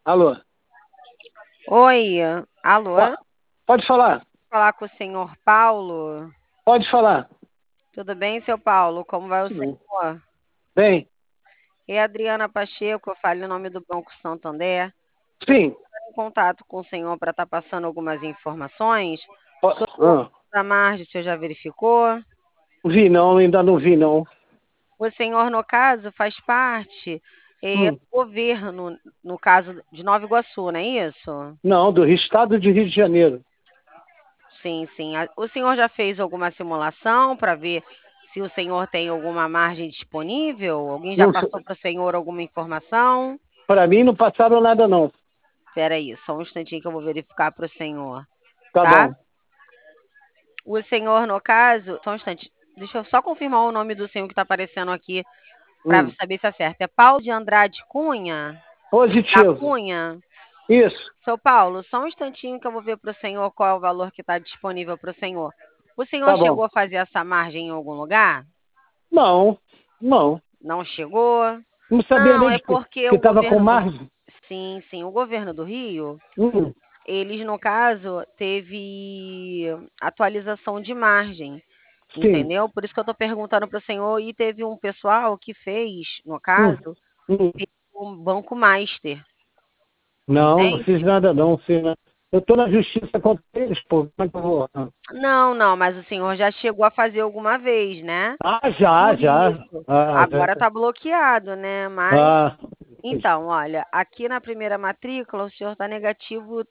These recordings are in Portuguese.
Alô? Oi, alô? Ó, pode falar, Falar com o senhor Paulo. pode falar. Tudo bem, seu Paulo? Como vai o Sim. senhor? Bem, E a Adriana Pacheco, eu falo em nome do Banco Santander. sim. Estou em contato com o senhor para estar passando algumas informações sobre o Ah, da margem, o senhor já verificou? vi não, ainda não vi não. O senhor, no caso, faz parte do Hum, governo, no caso de Nova Iguaçu, não é isso? não, do estado de Rio de Janeiro. Sim, sim. O senhor já fez alguma simulação para ver se o senhor tem alguma margem disponível? Alguém já Não, passou para o senhor alguma informação? para mim não passaram nada não. Espera aí, só um instantinho que eu vou verificar para o senhor, Tá tá? bom. O senhor, no caso, só um instante. Deixa eu só confirmar o nome do senhor que está aparecendo aqui para Hum, saber se é certo. É Paulo de Andrade Cunha? Da positivo. Cunha? Isso. Seu Paulo, só um instantinho que eu vou ver para o senhor qual é o valor que está disponível para o senhor. O senhor Tá bom. chegou a fazer essa margem em algum lugar? Não, não. Não chegou? Não sabia Não, nem é porque que o estava com governo do margem. sim, sim, o governo do Rio, Hum, eles, no caso, teve atualização de margem, sim. entendeu? Por isso que eu estou perguntando para o senhor, e teve um pessoal que fez, no Hum, caso, hum. um Banco Master, Não, não fiz entende? nada não. Fiz nada. Eu estou na justiça contra eles, pô. Como é que eu vou? Não, não, mas o senhor já chegou a fazer alguma vez, né? Já, Por já. isso. Ah, Agora está bloqueado, né? Mas ah, então, olha, aqui na primeira matrícula o senhor está negativo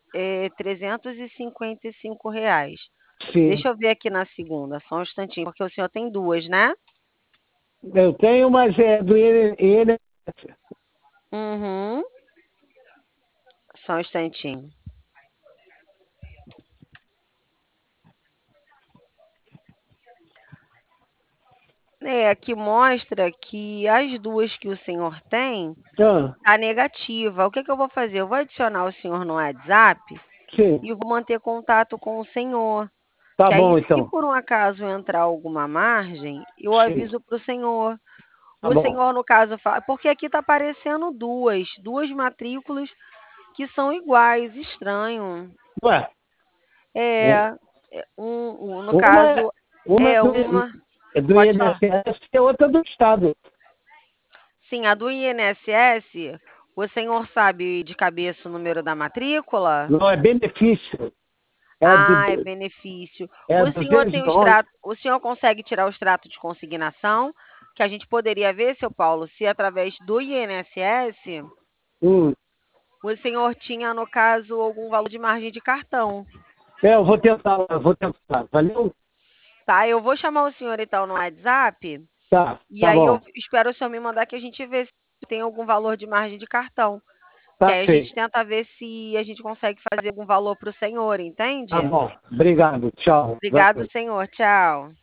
R$ 355. sim. Deixa eu ver aqui na segunda, só um instantinho, porque o senhor tem duas, né? Eu tenho, mas é do INSS. Uhum, só um instantinho. É, aqui mostra que as duas que o senhor tem Ah, tá negativa. O que que eu vou fazer? Eu vou adicionar o senhor no WhatsApp sim. e vou manter contato com o senhor. Tá Que aí, bom, se então. por um acaso entrar alguma margem, eu Sim. aviso para o senhor. Tá O bom. senhor, no caso, fala, porque aqui está aparecendo duas matrículas que são iguais, estranho. Ué, u- É, no uma, caso, uma é uma. é do Pode falar. INSS e a outra do Estado. Sim, a do INSS, o senhor sabe de cabeça o número da matrícula? Não é benefício. É, Ah, é benefício. é O senhor tem o 211. extrato, o senhor consegue tirar o extrato de consignação? Que a gente poderia ver, seu Paulo, se através do INSS Hum. o senhor tinha, no caso, algum valor de margem de cartão. É, eu vou tentar, eu vou tentar. Valeu? Tá, eu vou chamar o senhor então no WhatsApp Tá, e tá aí eu bom. espero o senhor me mandar que a gente vê se tem algum valor de margem de cartão. Que Tá aí a gente feito. tenta ver se a gente consegue fazer algum valor para o senhor, Tá entende? bom. Obrigado. Tchau. Obrigado, Valeu. senhor. Tchau.